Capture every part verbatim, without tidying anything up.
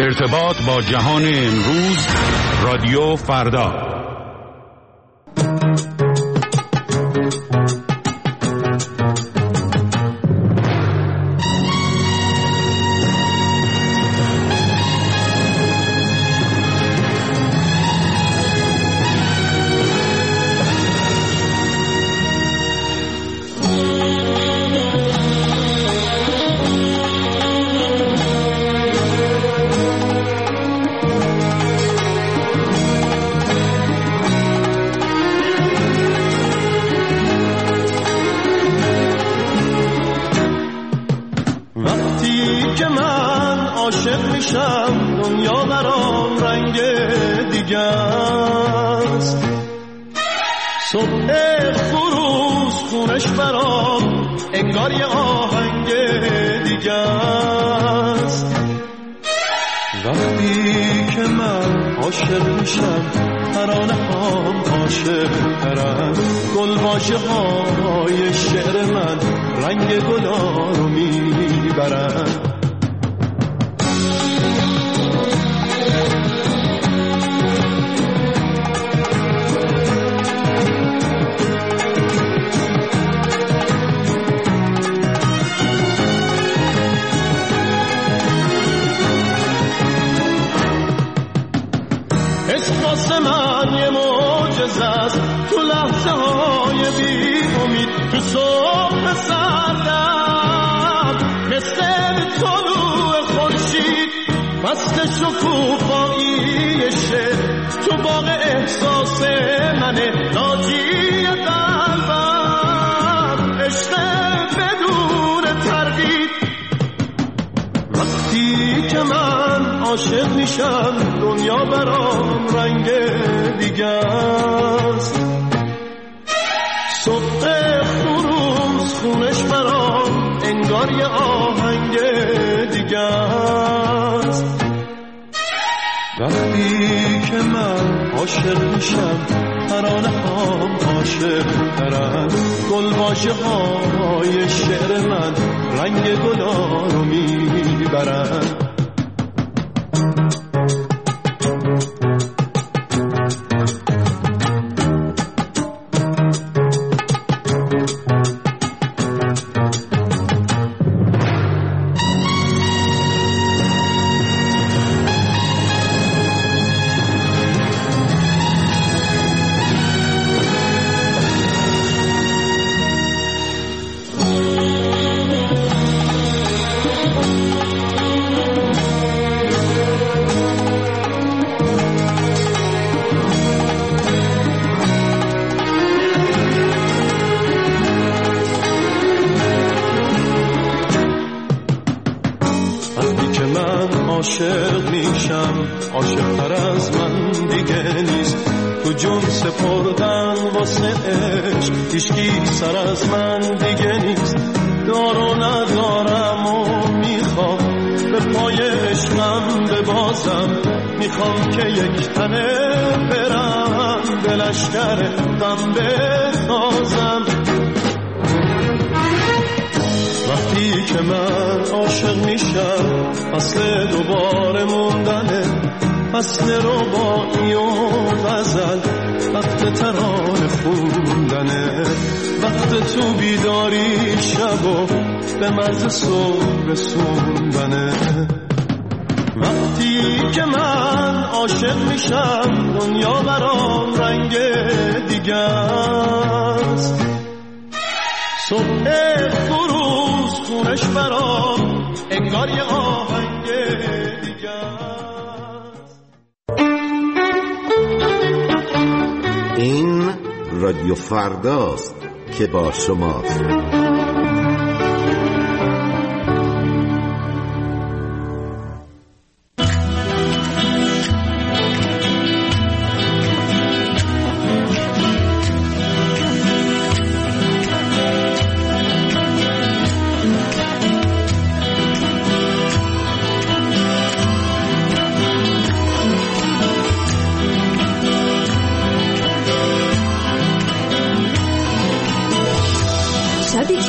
ارتباط با جهان امروز، رادیو فردا. این رادیو فرداست که با شماست. شبی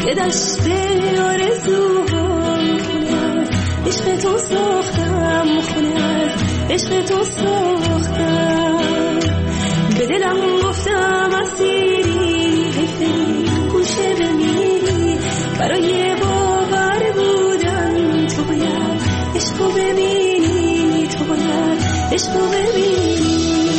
توی دشت آرزوهام خونه از عشق تو ساختم، خونه از عشق تو ساختم. به دلم گفتم اسیری حیفه گوشه بمیری، برای باور بودن تو باید عشقو ببینی، تو باید عشقو ببینی.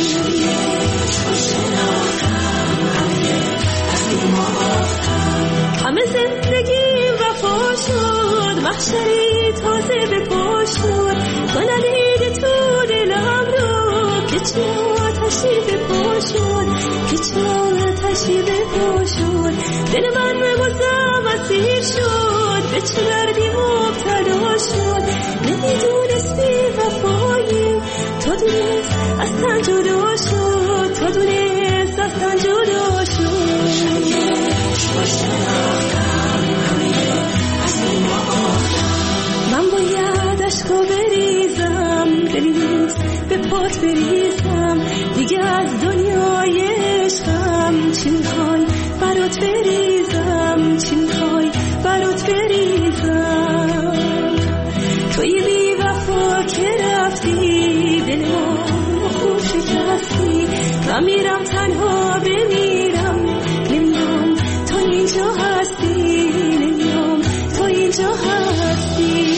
همه زندگیم وفا شد، محشری تازه به پا شد. تو ندیدی تو دلم رو که چه آتشی به پا شد، که چه آتشی به پا شد. دل من بازم اسیر شد، به چه دردی مبتلا شد. نمیدونست بی وفایی، تو دونست از تن جدا شد، تو دونست از تن جدا شد. من باید عشقو بریزم، دلی نیست به پات بریزم. دیگه از دنیای عشقم چی میخوای برات بریزم، چی میخوای برات بریزم. توی بی وفا که رفتی، دل ما خوب شکستی. من میرم تنها بمیرم، نمیام تو اینجا هستی، نمیام تو اینجا هستی.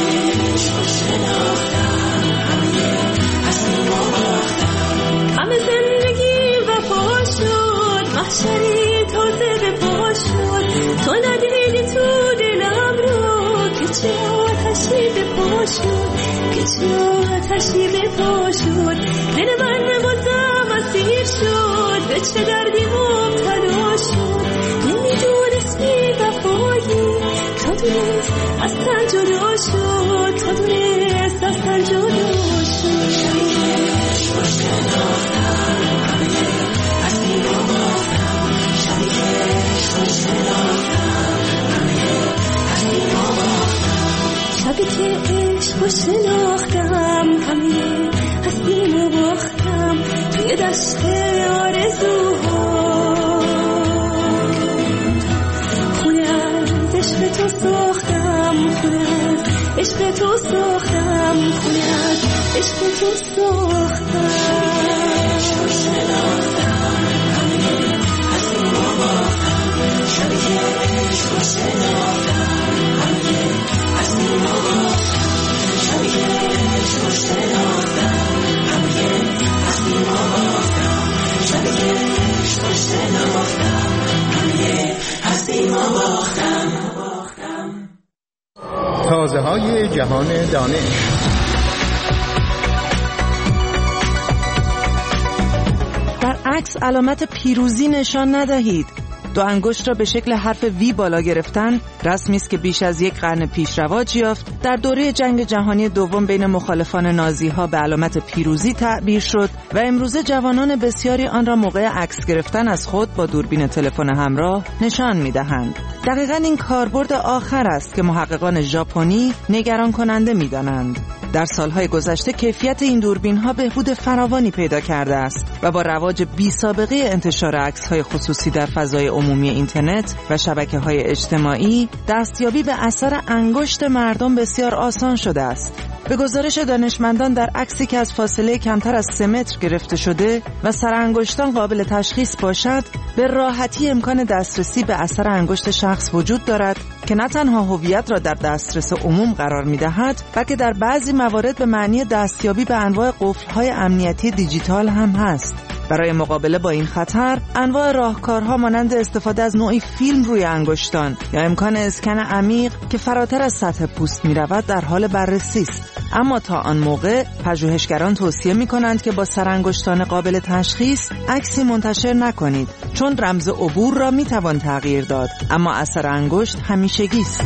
همه زندگی وفا شد، محشری تازه به پا شد. تو ندیدی تو دلم رو که چه آتشی به پا شد، که چه آتشی به پا شد. دل من بازم اسیر شد، به چه دردی مبتلا شد. نمیدونست بی وفایی، تو دونست از تن جدا شد، تو دونست از تن جدا شد. شبی که عشق شناختم، همه هستیم و باختم. توی دشت آرزوها خونه از عشق تو ساختم، خونه از عشق تو ساختم، خونه از عشق تو ساختم. شبی که عشق شناختم، همه هستیم و باختم. شبی که عشق شناختم، همه هستیم و باختم. شبی که عشق شناختم، همه هستیم و باختم. تازه های جهان دانش. در عکس علامت پیروزی نشان ندهید. دو انگشت را به شکل حرف وی بالا گرفتن رسمی است که بیش از یک قرن پیش رواج یافت. در دوره جنگ جهانی دوم بین مخالفان نازی ها به علامت پیروزی تعبیر شد و امروزه جوانان بسیاری آن را موقع عکس گرفتن از خود با دوربین تلفن همراه نشان می‌دهند. دقیقاً این کاربرد آخر است که محققان ژاپنی نگران کننده می‌دانند. در سالهای گذشته کیفیت این دوربین‌ها بهبود فراوانی پیدا کرده است و با رواج بی‌سابقه انتشار عکس‌های خصوصی در فضای عمومی اینترنت و شبکه‌های اجتماعی، دستیابی به اثر انگشت مردم بسیار آسان شده است. به گزارش دانشمندان در عکسی که از فاصله کمتر از سه متر گرفته شده و سرانگشتان قابل تشخیص باشد، به راحتی امکان دسترسی به اثر انگشت شخص وجود دارد که نه تنها هویت را در دسترس عموم قرار می‌دهد، بلکه در بعضی موارد به معنی دستیابی به انواع قفل‌های امنیتی دیجیتال هم هست. برای مقابله با این خطر، انواع راهکارها مانند استفاده از نوعی فیلم روی انگشتان یا امکان اسکن عمیق که فراتر از سطح پوست می‌رود در حال بررسی است. اما تا آن موقع پژوهشگران توصیه می‌کنند که با سرانگشتان قابل تشخیص عکسی منتشر نکنید، چون رمز عبور را می‌توان تغییر داد، اما اثر انگشت همیشگی است.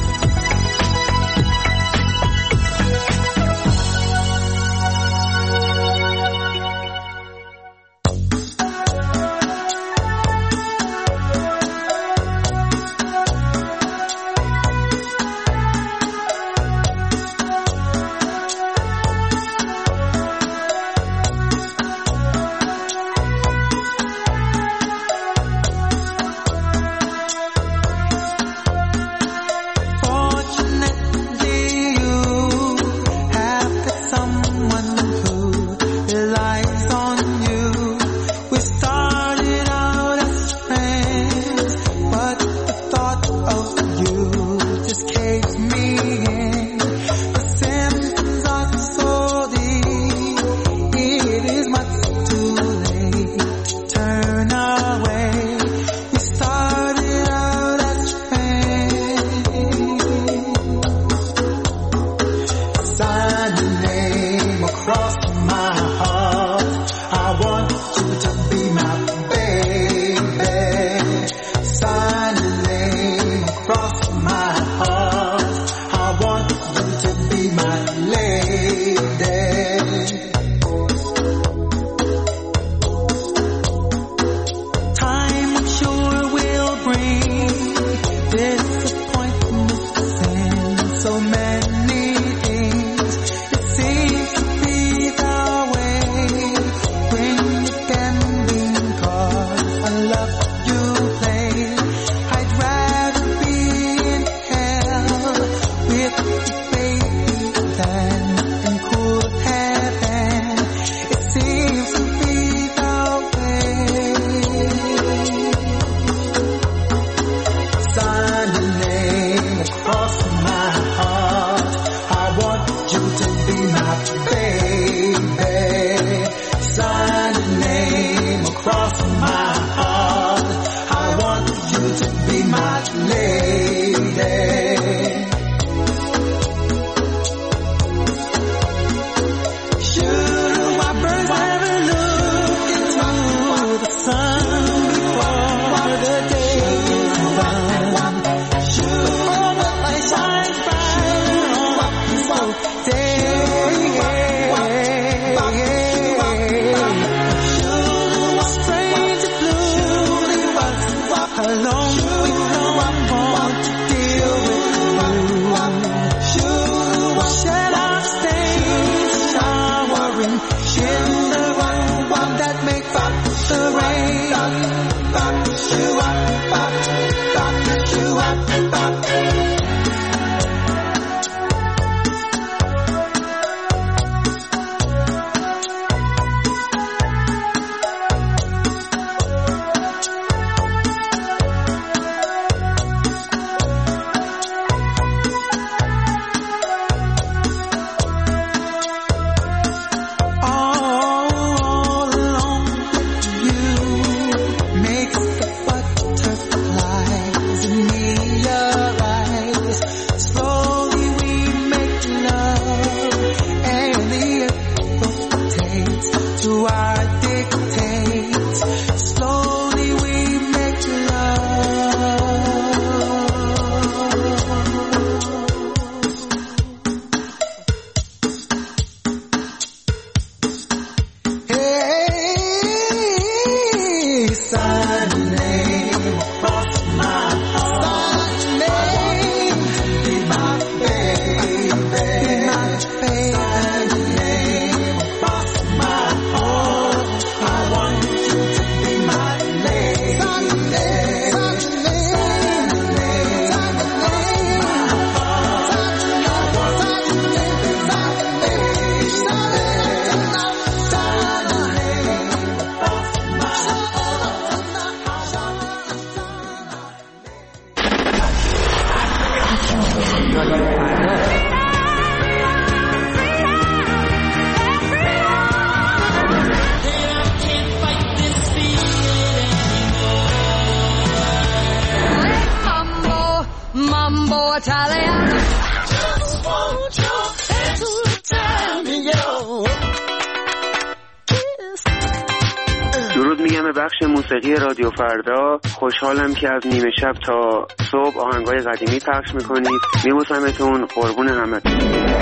درود میگم به بخش موسیقی رادیو فردا. خوشحالم که از نیمه شب تا صبح آهنگای قدیمی پخش میکنید. میبوسمتون، قربون همتون.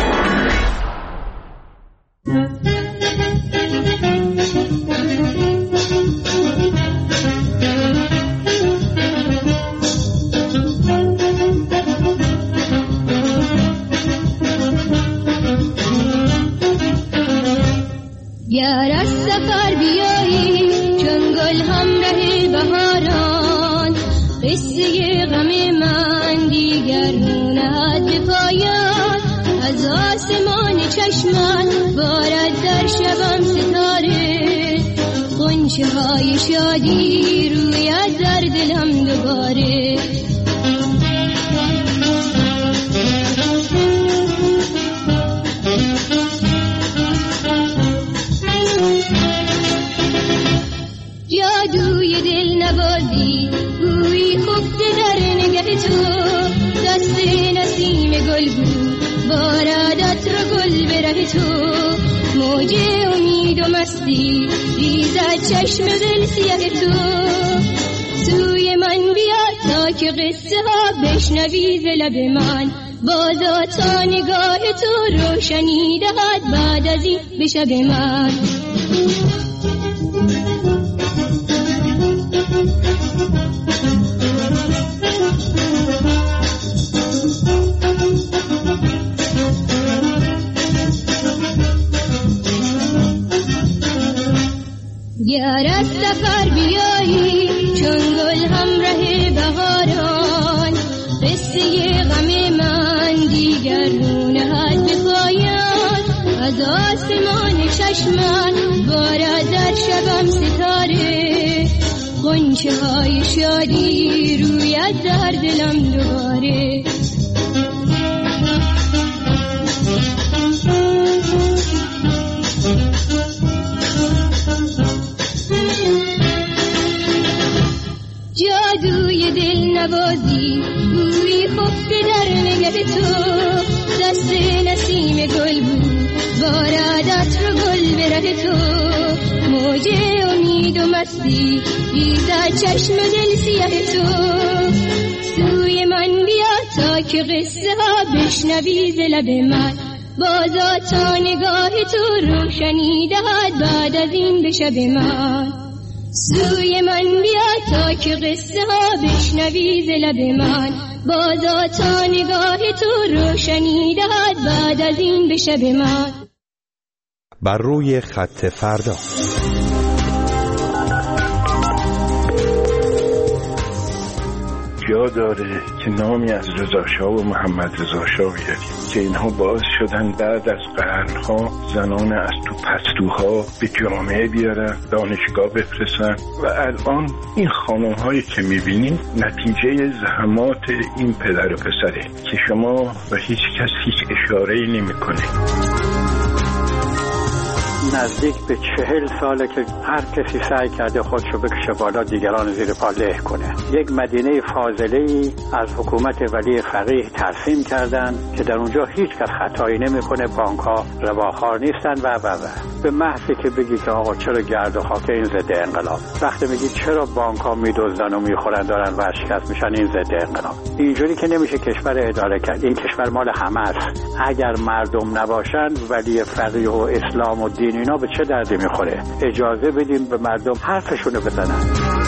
گر از سفر بیایی چون گل همراه بهاران، قصه غم من دیگر نونهد به پایان. از آسمان چشمت بارد در شبم ستاره، غنچه های شادی روید در دلم دوباره. جادوی دل نوازی بوی خفته در نگه تو، دست نسیم گل بود بارد عطر گل به ره تو. موج امید و مستی ریزد چشم دل سیاه تو. سوی من بیا تا که قصه ها بشنوی ز لب من، بازا تا نگاه تو روشنی دهد بعد از این به شب من. چشمم بارد در شبم ستاره غنچه های شادی رویت در دلم دوباره جادوی دل نوازی بوی خفته در نگه تو دست نسیم گل بود بارادت رو گل به ره تو موج امید و مستی ریزد چشم دل سیاه تو سوی من بیا تا که قصه ها بشنوی ز لب من بازا تا نگاه تو روشنی دهد بعد از این به شب من سوی من بیا تا که قصه ها بشنوی ز لب من بازا تا نگاه تو روشنی دهد بعد از این به شب من. بر روی خط فردا جا داره که نامی از رضا شاه و محمد رضا شاه بیاریم که اینها باعث شدن بعد از قرنها زنان از تو پستوها به جامعه بیارن دانشگاه بفرستن و الان این خانم هایی که میبینیم نتیجه زحمات این پدر و پسره که شما و هیچ کس هیچ اشاره‌ای نمی‌کنه. نزدیک به چهل ساله که هر کسی سعی کرده خودشو بکشه بالا دیگران زیر پا له کنه. یک مدینه فاضله‌ای از حکومت ولی فقیه ترسیم کردن که در اونجا هیچ کس خطایی نمی‌کنه، بانک‌ها رباخوار نیستن و و و به محضی که بگی که آقا چرا گرد و خاک این ضد انقلاب، وقتی میگی چرا بانک‌ها میدزدن و میخورن دارن ورشکست میشن این ضد انقلاب. اینجوری که نمیشه کشور اداره کرد. این کشور مال همه است. اگر مردم نباشن ولی فقیه و اسلام و دین اینا به چه دردی میخوره؟ اجازه بدیم به مردم حرفشونو بزنن.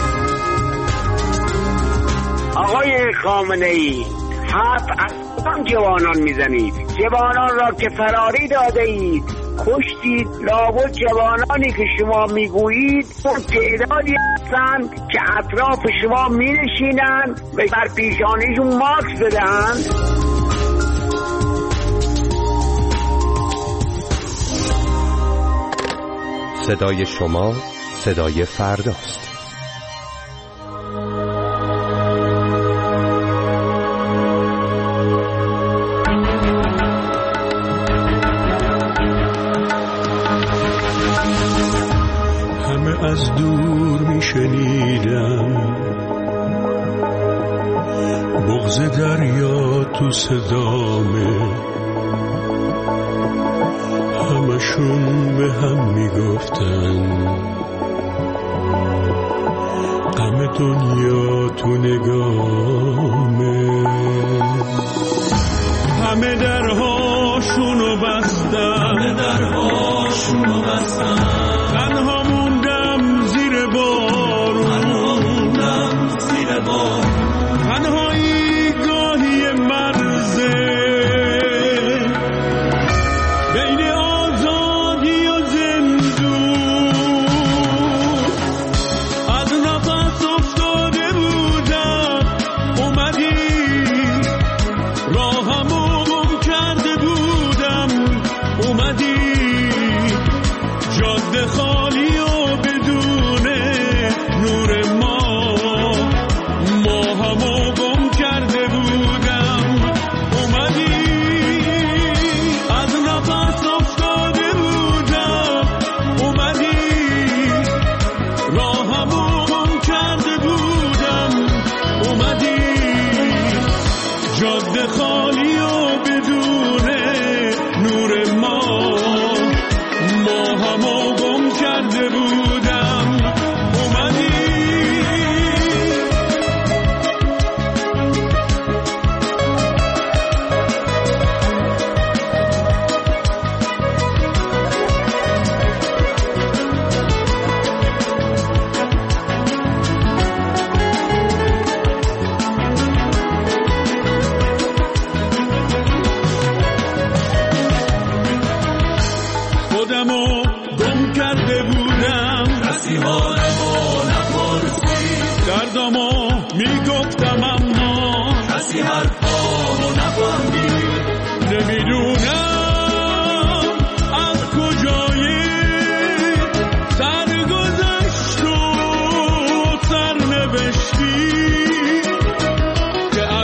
آقای خامنه‌ای حرف از کدام جوانان میزنید؟ جوانان را که فراری داده اید کشتید. لابد جوانانی که شما میگویید اون تعدادی هستند که اطراف شما مینشینند و بر پیشانیشون ماکس بدهند. صدای شما صدای فرداست. همه از دور می شنیدم بغض دریا تو صدامه، همشون به هم میگفتن غم دنیا تو نگامه. همه درهاشونو بستن همه درهاشونو بستن تنها موندم زیر بارون تنها موندم زیر بارون تنهایی گاهی مرزه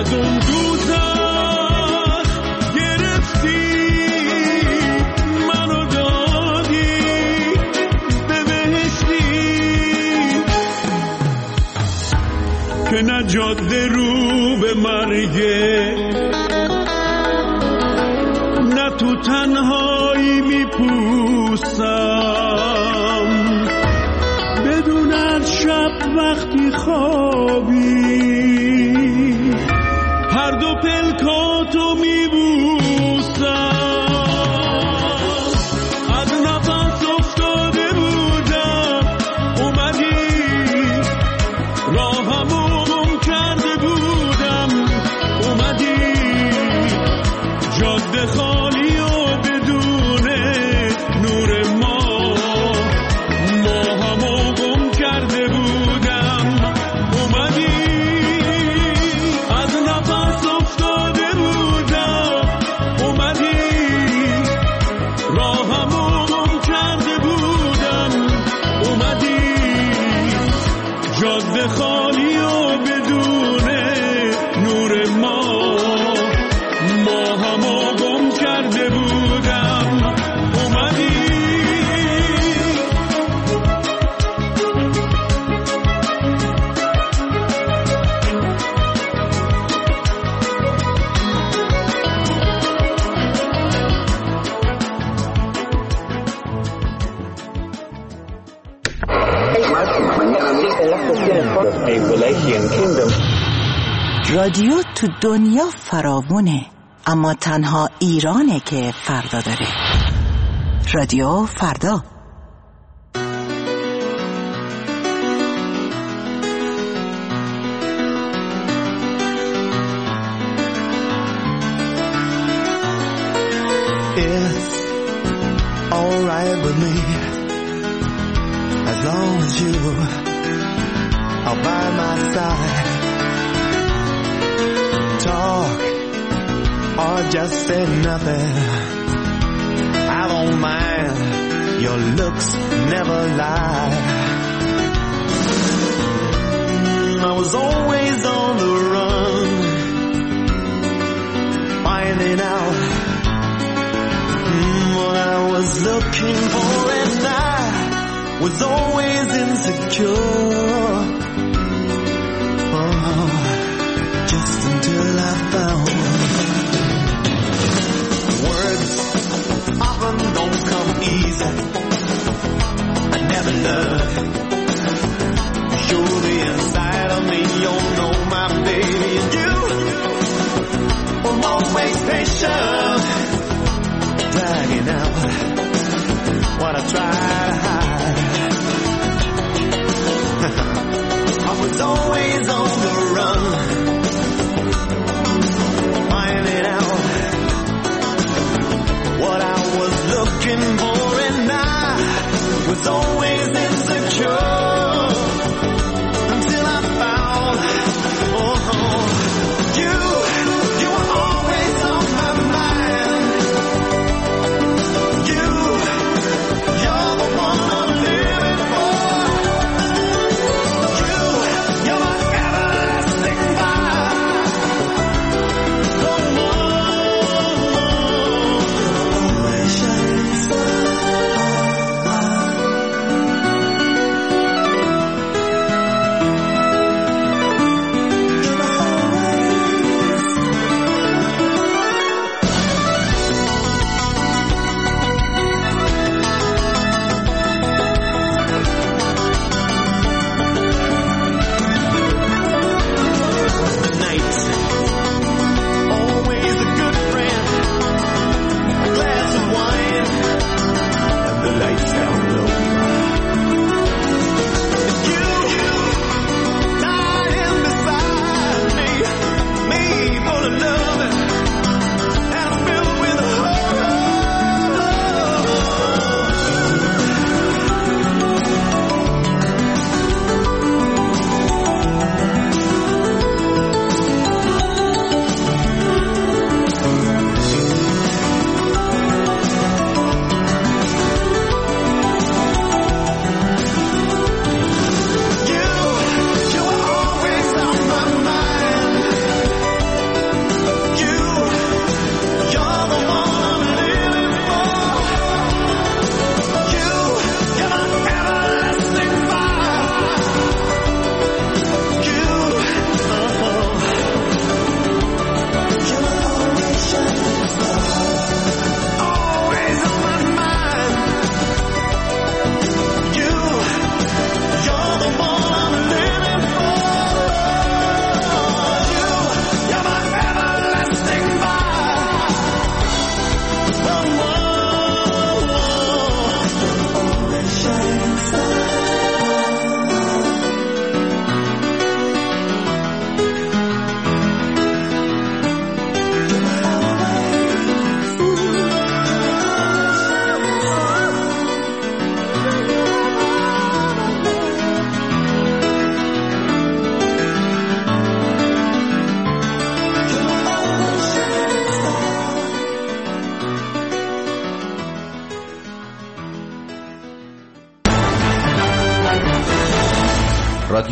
از اون دوزخ گرفتی منو دادی به بهشتی که نه جاده رو به مرگه نه تو تنهایی میپوسم بدون از شب وقتی خوابی هر دو پلکاتو میبوسم از نفس افتاده بودم اومدی راهمو گم کرده بودم اومدی جاده خالی و بدون نور ما ماهمو گم کرده بودم اومدی از نفس افتاده بودم اومدی راهمو گم کرده بودم اومدی جاده خالی و بدون نور ما ماهمو گم کرده بودم اومدی رادیو تو دنیا فراوونه، اما تنها ایرانه که فردا داره. رادیو فردا. It's alright with me as long as you are by my side. Talk or just say nothing, I don't mind, your looks never lie. I was always on the run, finding out what I was looking for, and I was always insecure. Oh, just until I found words often don't come easy. I never learned. Surely inside of me, you'll know my baby, and you were always patient, dragging out what I tried to hide. I was always on the run, finding out what I was looking for, and I was always insecure until I found, oh, you, you were always on my mind. You, you're the one I'm living for. You, you're my everlasting vibe. The one shining star.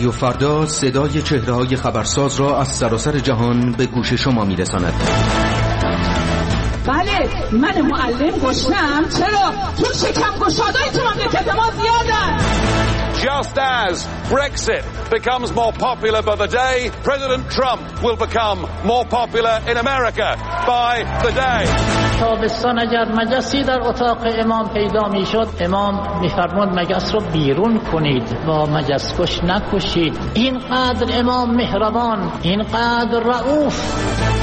رادیو فردا صدای چهره‌های خبرساز را از سراسر جهان به گوش شما می‌رساند. بله، من معلم گشنم. چرا؟ چون شکم گشادای تو مملکت ما زیادن. Just as Brexit becomes more popular by the day, President Trump will become more popular in America by the day. تابستان اگر مگسی در اتاق امام پیدا می شد، امام می فرمود مگس رو بیرون کنید و مگس کش نکشید. اینقدر امام مهربان، اینقدر رؤوف.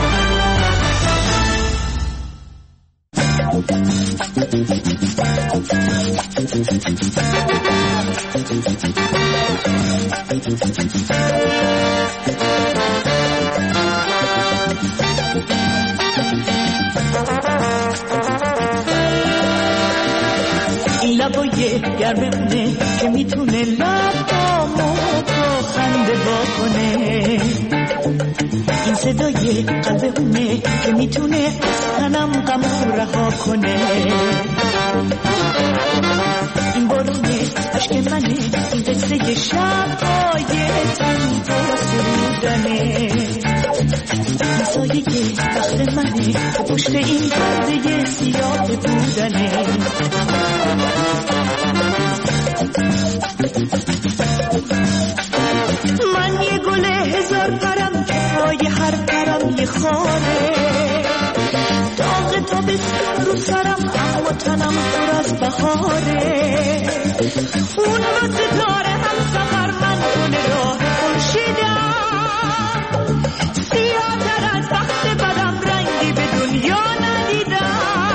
این لبای گرمونه که میتونه لبامو با خنده واکنه، این صدای قلبونه که میتونه تنم غمو رها کنه، این بارونه عشق منه، این قصه شب‌های تنها سرودنه، این سایه وقت منه پشت این پرده سیاه بودنه. من یه گل هزار پرم که پای هر پرم یه خاره، داغ تابستون رو سرم اما تنم پر از بهاره، اون با ستاره هم سفر من کنه راه خورشیدم، سیاه‌تر از وقت بدم رنگی به دنیا ندیدم.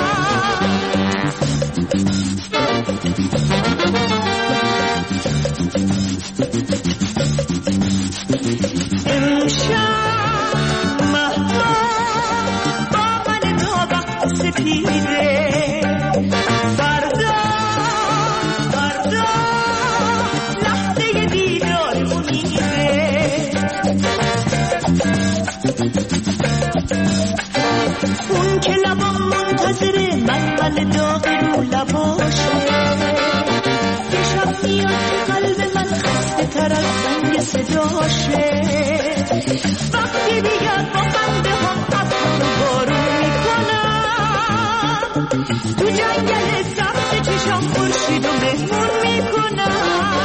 اون که لبام منتظره من من داغ رو لباشه، یه شب میاد که قلب من خسته تر از زنگ صداشه، وقتی دیگر با خنده هم ابر رو بارون میکنم، تو جنگل سبز چشام خورشید و مهمون میکنم.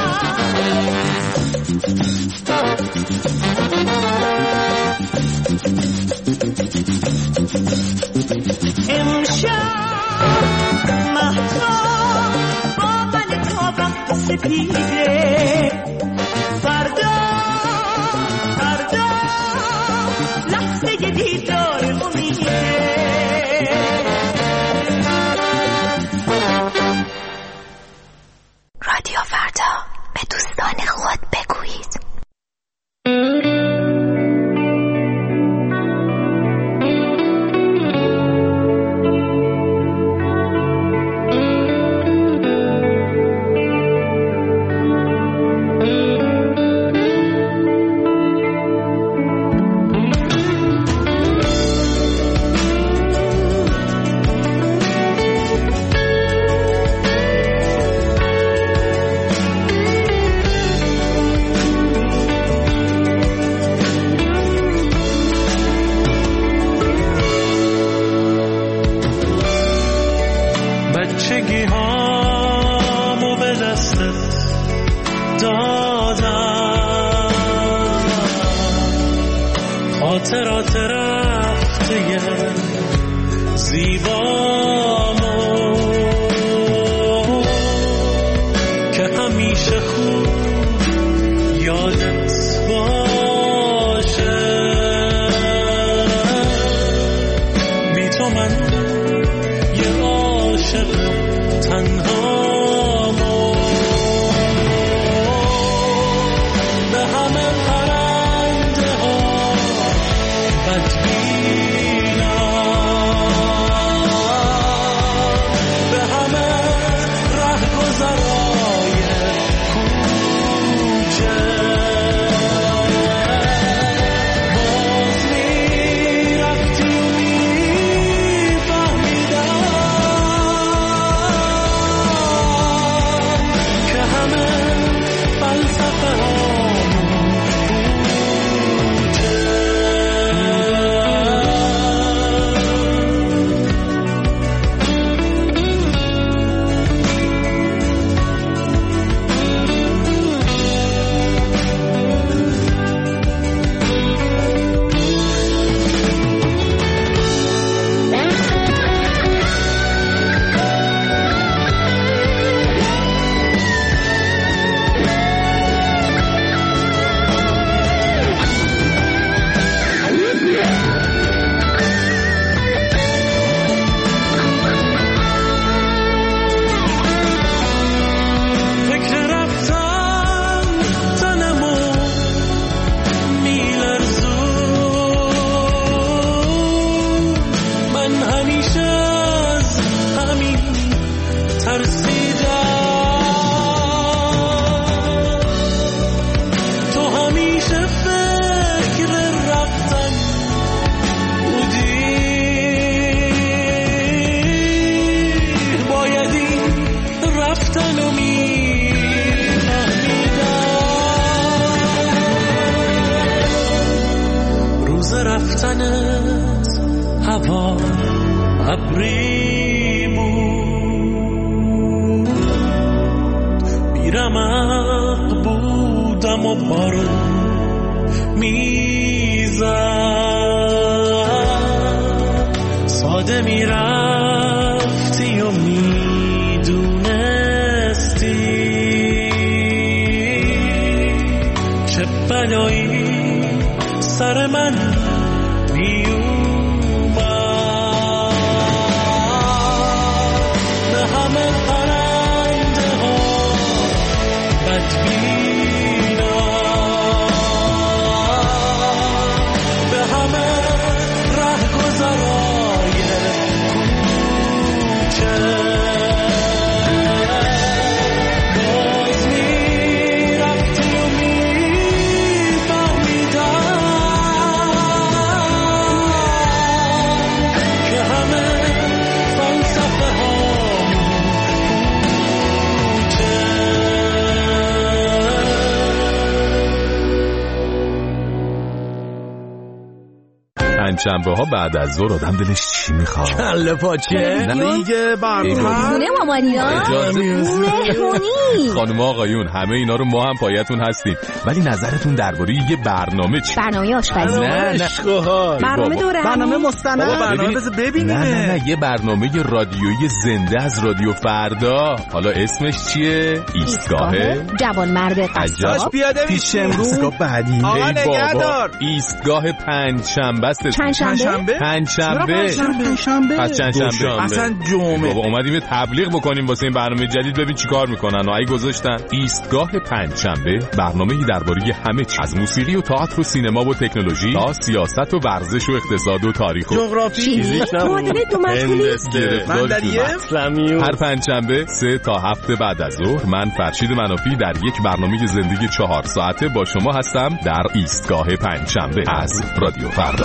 امشب مهتاب با من تا وقت سپیده، فردا فردا لحظه دیدار امیده. رادیو فردا، به دوستان خود بگویید. خاطرات رفته زیبامو که همیشه خوب یادت باشه، بی تو من یه عاشق تنهامو، به همه پرنده ها به همه رهگذرای کوچه باز میرفتی و ابری بود بیرمق بودم و بارون میزد ساده میرفتی و میدونستی چه بلایی سر من شنبه ها بعد از ظهر آدم دلش چی میخواد؟ کله پاچه دیگه برتر خونه مامانینا مهمونی خانم آقایون همه اینا رو ما هم پایتون هستیم، ولی نظرتون درباره یه برنامه چی؟ برنامه آشپزی. نه نه برنامه دوره برنامه مستند برنامه بذار ببینیم. نه نه نه یه برنامه رادیویی زنده از رادیو فردا. حالا اسمش چیه؟ ایستگاه جوان مرد قصاب پیاده پیش امروز بعدی. آقا نگهدار ایستگاه پنج شنبه است. چند شنبه؟ پنج شنبه پس چند شنبه اصلا جمعه. بابا اومدیم تبلیغ بکنیم واسه این برنامه جدید، ببین چیکار میکنن و ای گذاشتن ایستگاه پنج شنبه، برنامه‌ای درباره همه چیز از موسیقی و تئاتر و سینما و تکنولوژی تا سیاست و ورزش و اقتصاد و تاریخ و جغرافی، معادله دو مسئله بندریه اسلامی. هر پنج شنبه سه تا هفت بعد از ظهر من فرشید منافی در یک برنامه زندگی چهار ساعته با شما هستم در ایستگاه پنج شنبه از رادیو فردا.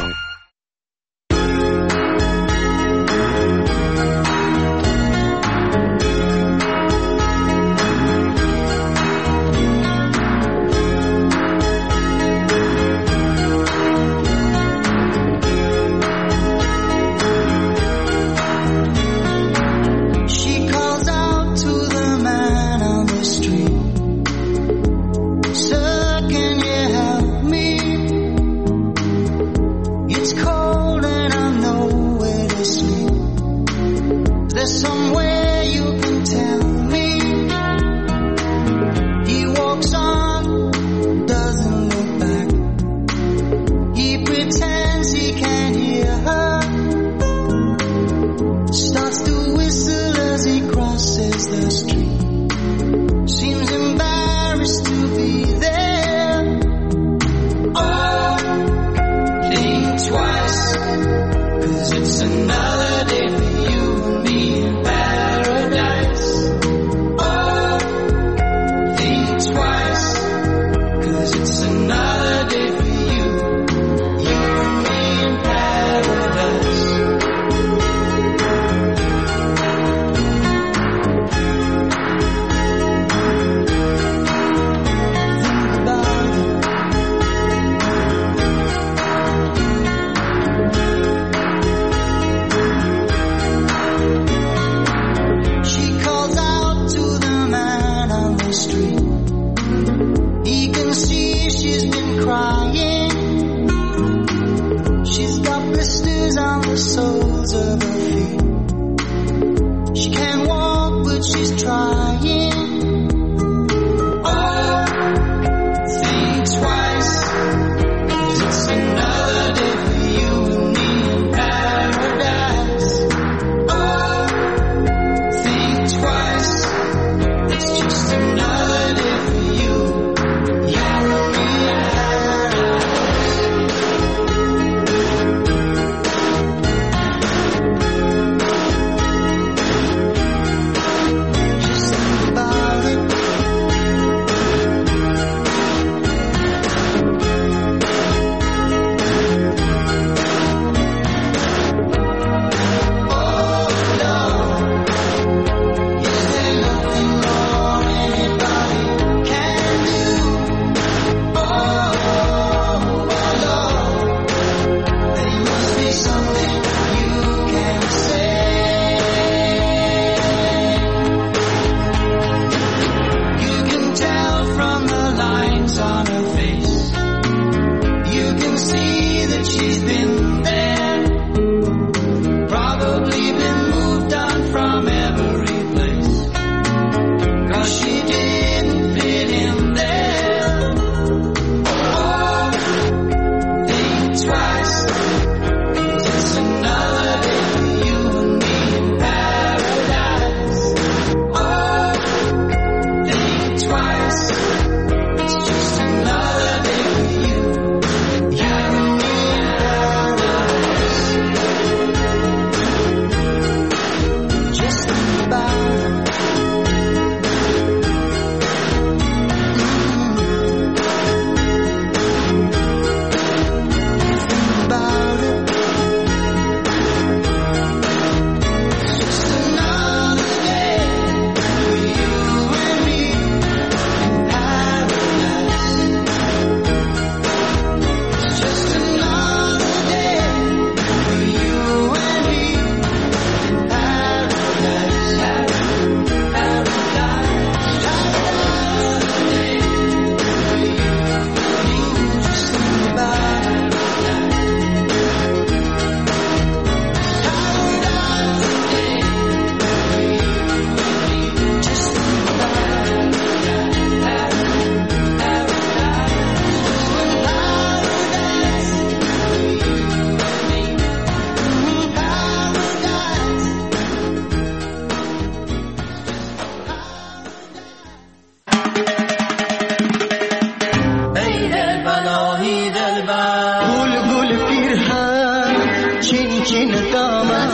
چین دامن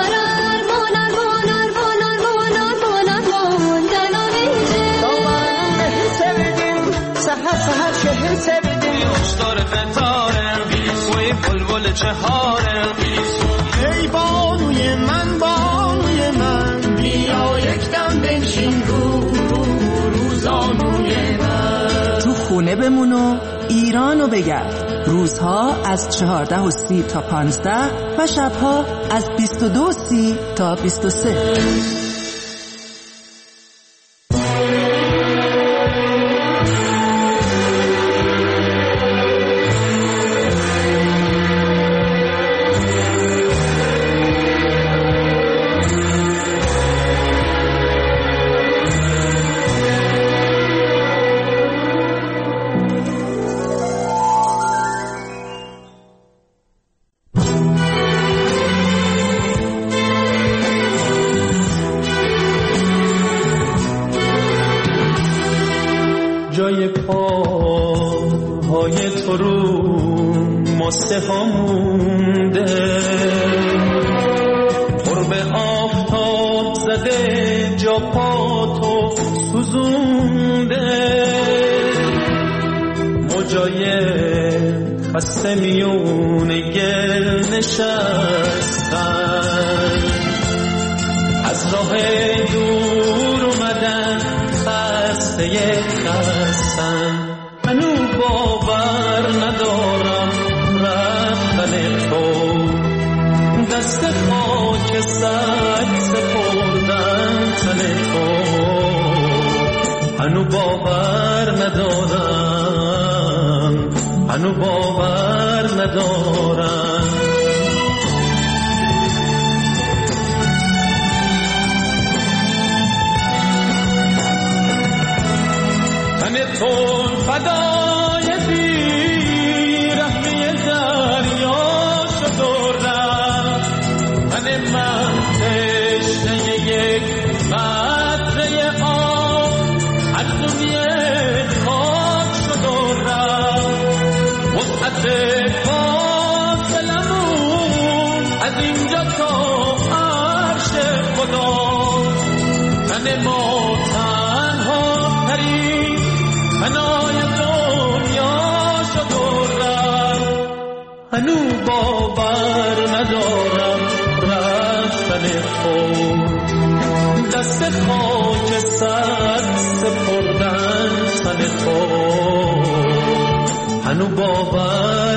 سهر شهر سردیم خوشدار فتاره وی بلبل چهاره ای بانوی من بانوی من بیا یک دم بنشین رو روزانوی من. تو خونه بمون و ایرانو بگرد. روزها از چهارده و سی تا پانزده و شبها از بیست و دو و سی تا بیست و سه. جای پاهای تو رو ماسته ها مونده قرب آفتاب زده جا پا تو سوزونده موجای خسته میونه گل نشستن از راه دور اومدن خسته خستن منو باور ندارم رفتن تو دست خاک سر سپردن تن تو منو باور ندارم منو باور ندارم تون فدای بیرحمی دریا شدردم من من تشنه یک قطره آب از دنیا خاک شدردم وسعت فاصلمون از اینجا تا عرش خدا تن ما تنها ترین منای دنیا شدردم هنو باور ندارم رفتن تو دست خاک سر سپردن تن تو هنو باور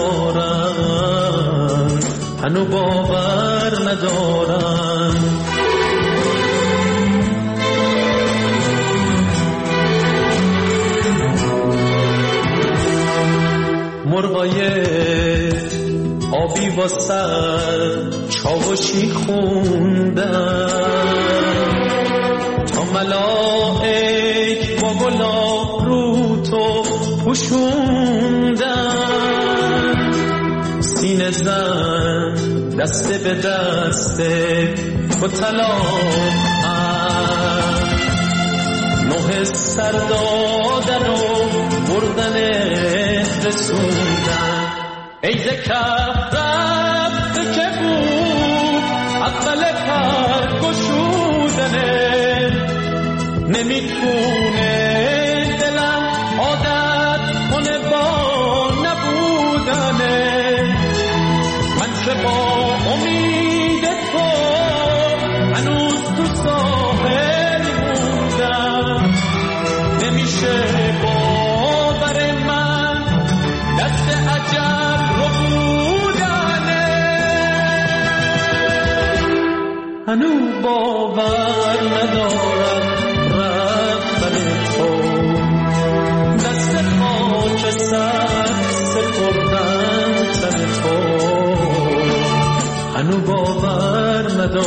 ندارم هنو باور ندارم مرغای آبی با سر چاوشی خوندن تا ملائک با گلاب رو تو پوشوندن سینه زن دسته به دسته با طلاق نه سر دادن و بردن رسوندن ای ذکر رفت که بود اول پر گشودنه نمیتونه دلم عادت کنه با نبودنه من که با امید تو هنوز تو ساحل موندم نمیشه باور من دست عجب رو بودنه هنو باور ندارم رفتن تو دست خاک سر سپردن تن تو هنو باور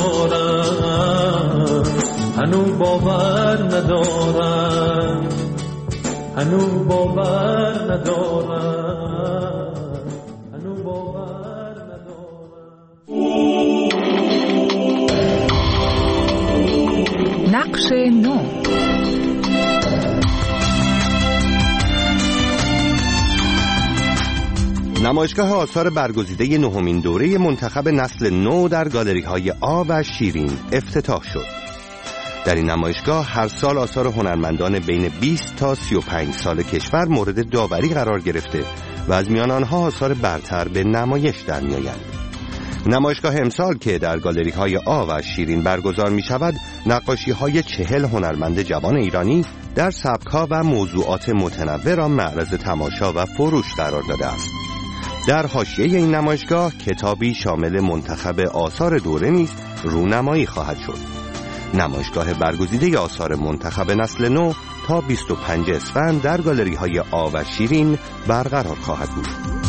ندارم هنو باور ندارم هنو باور ندارم هنو باور ندارم نقش نو نمایشگاه آثار برگزیده نهمین دوره منتخب نسل نو در گالری‌های آ و شیرین افتتاح شد. در این نمایشگاه هر سال آثار هنرمندان بین بیست تا سی و پنج سال کشور مورد داوری قرار گرفته و از میان آنها آثار برتر به نمایش در می‌آیند. نمایشگاه امسال که در گالری‌های آ و شیرین برگزار می‌شود، نقاشی‌های چهل هنرمند جوان ایرانی در سبک‌ها و موضوعات متنوع را معرض تماشا و فروش قرار داده است. در حاشیه این نمایشگاه کتابی شامل منتخب آثار دوره نیز رونمایی خواهد شد. نمایشگاه برگزیده آثار منتخب نسل نو تا بیست و پنجم اسفند در گالری‌های آ و شیرین برقرار خواهد بود.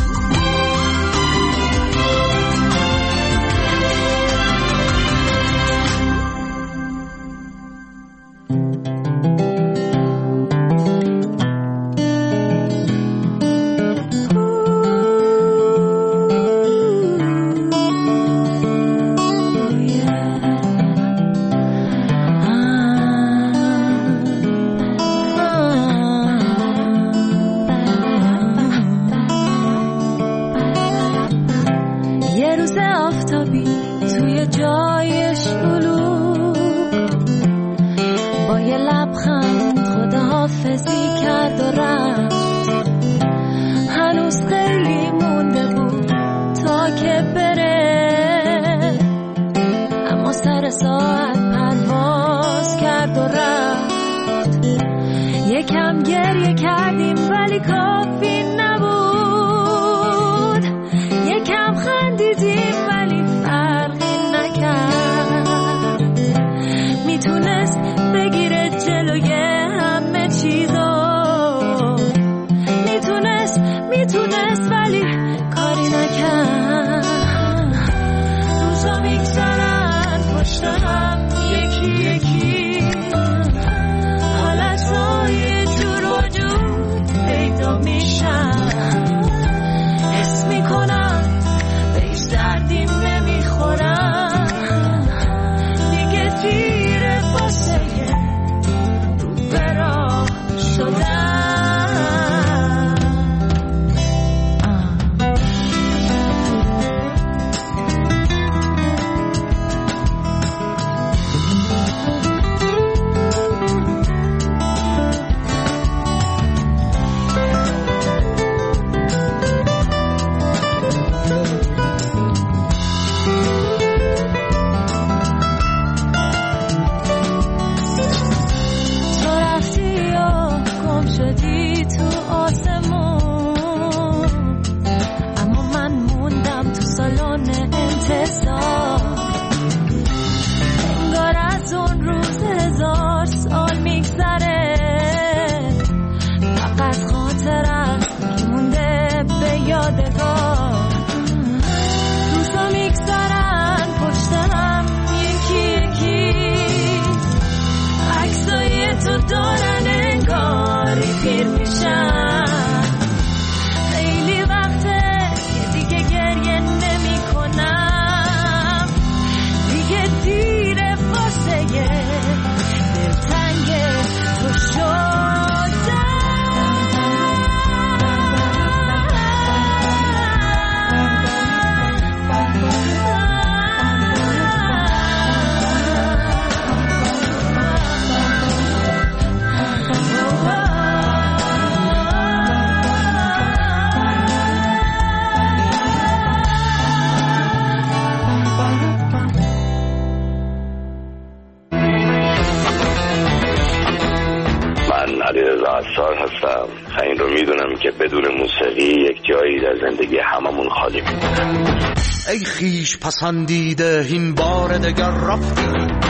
این رو میدونم که بدون موسیقی یک جایی در زندگی هممون خالی میمونه. ای خیش پسندیده این بار دگر رفتی،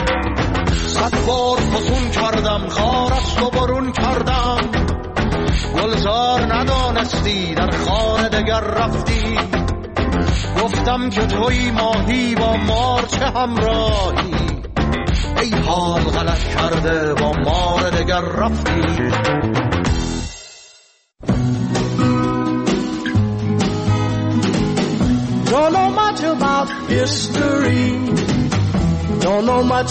صد بار فسون کردم خارست و برون کردم، گلزار ندانستی در خانه دگر رفتی، گفتم که توی ماهی با مار چه همراهی، ای حال غلط کرده با مار دگر رفتی. Don't know much about history, don't know much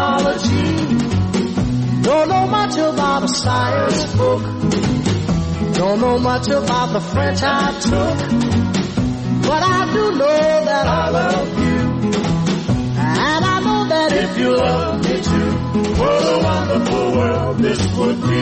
biology, don't know much about a science book, Don't know much about the French I took, but I do know that I love you. And I know that if you love me too, what a wonderful world this would be.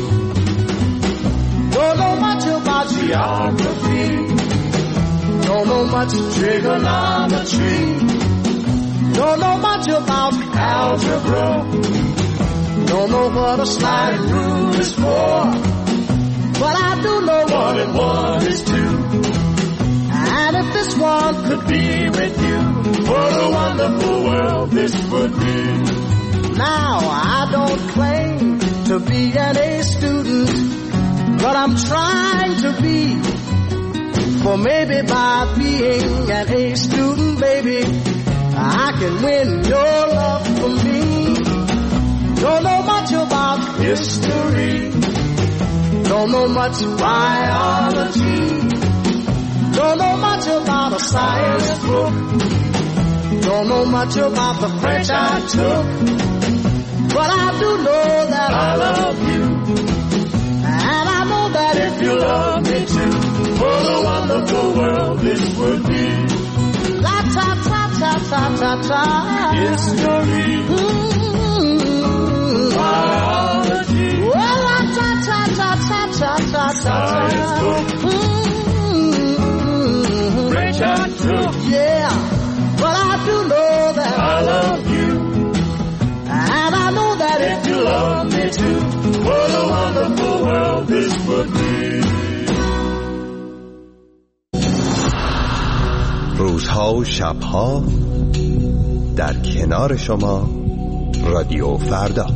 Don't know much about geography, don't know much trigonometry, don't know much about algebra, don't know what a slide rule is for, but I do know one and one is two. And if this one could be with you, what a wonderful world this would be. Now I don't claim to be an A student, but I'm trying to be. For maybe by being an A student, baby, I can win your love for me. Don't know much about history, don't know much biology, don't know much about a science book, don't know much about the French I took, but I do know that I love you. And I know that if you love me too, what a wonderful world this would be. La ta ta ta ta ta ta. History. Mm-hmm. Biology. Well, la ta ta ta ta ta ta ta. Science book. Mm-hmm. French I took. Yeah, but I do know that I love you. And I know that if you love me too, what a wonderful world this would be. روزها و شبها در کنار شما رادیو فردا.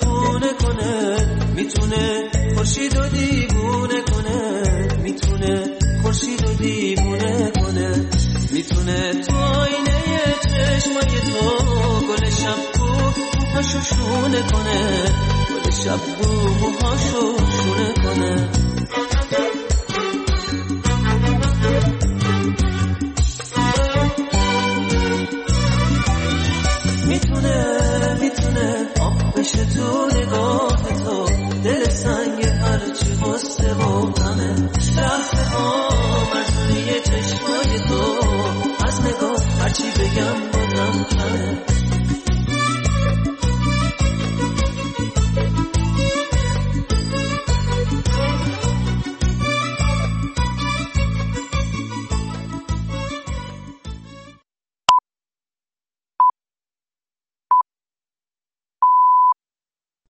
خونه کنه، میتونه خورشید و دیوونه کنه، میتونه خورشید و دیوونه کنه، میتونه تو آینه چشمای تو گل شبو موهاشو شونه کنه، گل شبو موهاشو شونه کنه. میتونه میتونه آب بشه تو نگاه